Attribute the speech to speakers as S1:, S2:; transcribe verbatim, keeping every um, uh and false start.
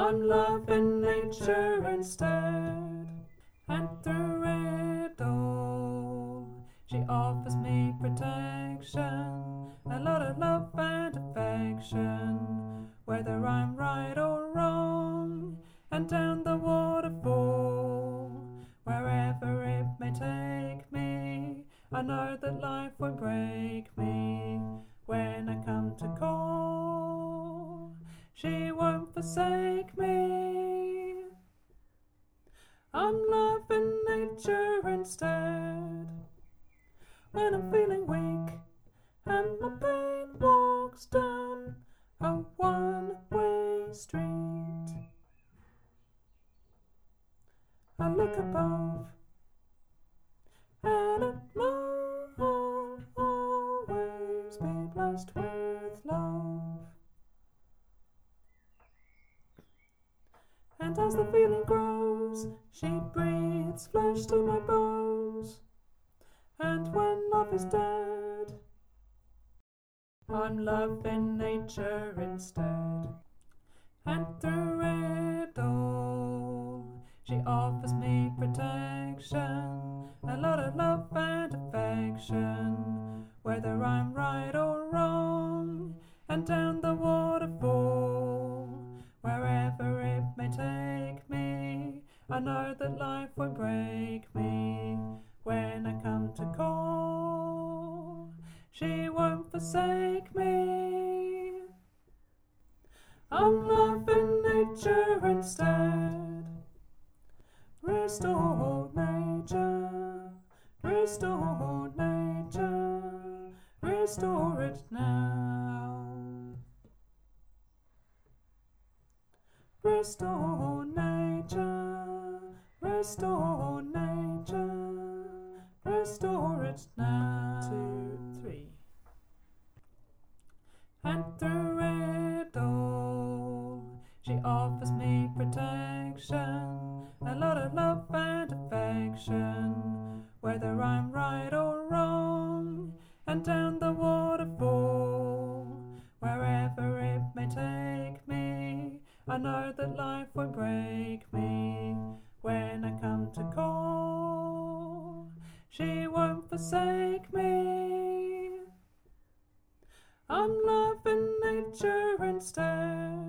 S1: I'm loving nature instead. And through it all, she offers me protection, a lot of love and affection, whether I'm right or wrong. And down the waterfall, wherever it may take me, I know that life won't break me. When I come to call, she won't forsake me. I'm loving nature instead. When I'm feeling weak and my pain walks down a one-way street, I look above and it will always be blessed with love. And as the feeling grows, she breathes flesh to my bones. And when love is dead, I'm loving nature instead. And through it all, she offers me protection, a lot of love and affection, whether I'm right or wrong. And down the waterfall, wherever it may take me, I know that life won't break me. When I come to call, she won't forsake me. I'm loving nature instead. Restore nature, restore nature, restore it now. Restore nature, restore nature, restore it now. Two, three. And through it all, she offers me protection, a lot of love and affection, whether I'm right or wrong. And down the waterfall, wherever it may take me, I know that life won't break me. When I come to call, she won't forsake me. I'm loving nature instead.